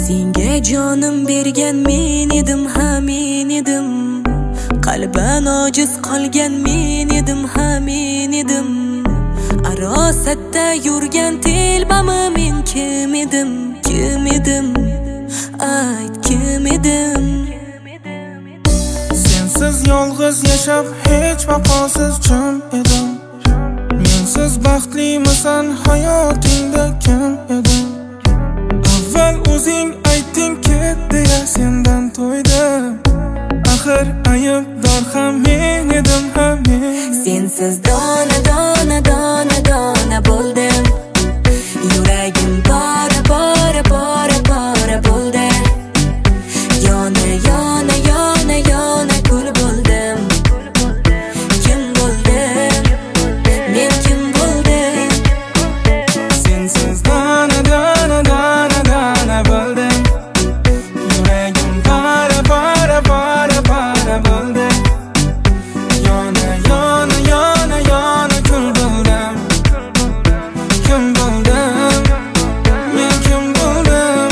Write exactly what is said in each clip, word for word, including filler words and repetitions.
Senga jonim bergan men edim, ha men edim. Qalban ojiz qolgan men edim, ha men edim. Arosatda yurgan telbami men kim edim, kim edim? Ayt kim edim? Sensiz yolg'iz yashab hech vaqosiz jim edim. Mensiz baxtlimisan hayotingda kim edim? Avval o'zing aytding ket deya sendan to'ydim. Axir aybdor ham men edim, ha men. Sensiz dona dona dona dona bo'ldim. Yuragim bora bora bora bora bo'ldi. Yona yona yona yona kul bo'ldim. Kim bo'ldim? Men kim bo'ldim? Sensiz dona dona dona dona bo'ldim. Yuragim bora bora bora bora bo'ldi. Yona yona yona yona kul bo'ldim. Kim bo'ldim? Men kim bo'ldim?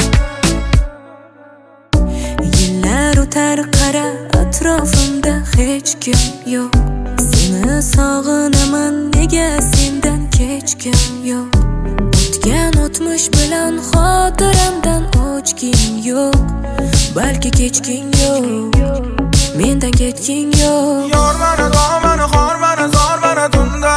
Yillar o'tar qara, atrofimda hech kim yo'q. Seni sog'inaman, nega sendan kechkim yo'q. O'tgan o'tmish bilan xotiramdan o'chging yo'q. Balki kechging yo'q, mendan ketging yo'q. Yor mani, dor mani, xor mani, zor mani tunda.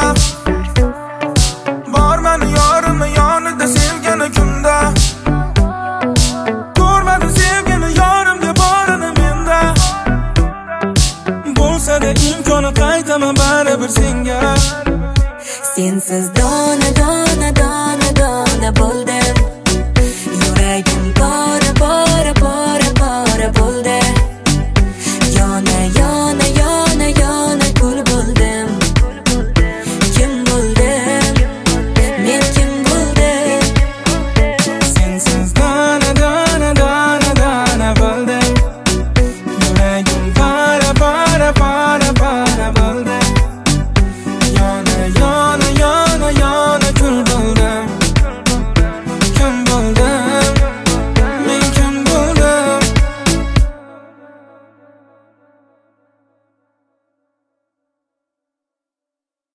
Bor mani yorimni yonida sevgani kunda. Ko'rmadim sevgini yorimga borini menda. Bo'lsa-da imkoni qaytaman baribir senga. Sensiz dona dona dona dona bo'ldim.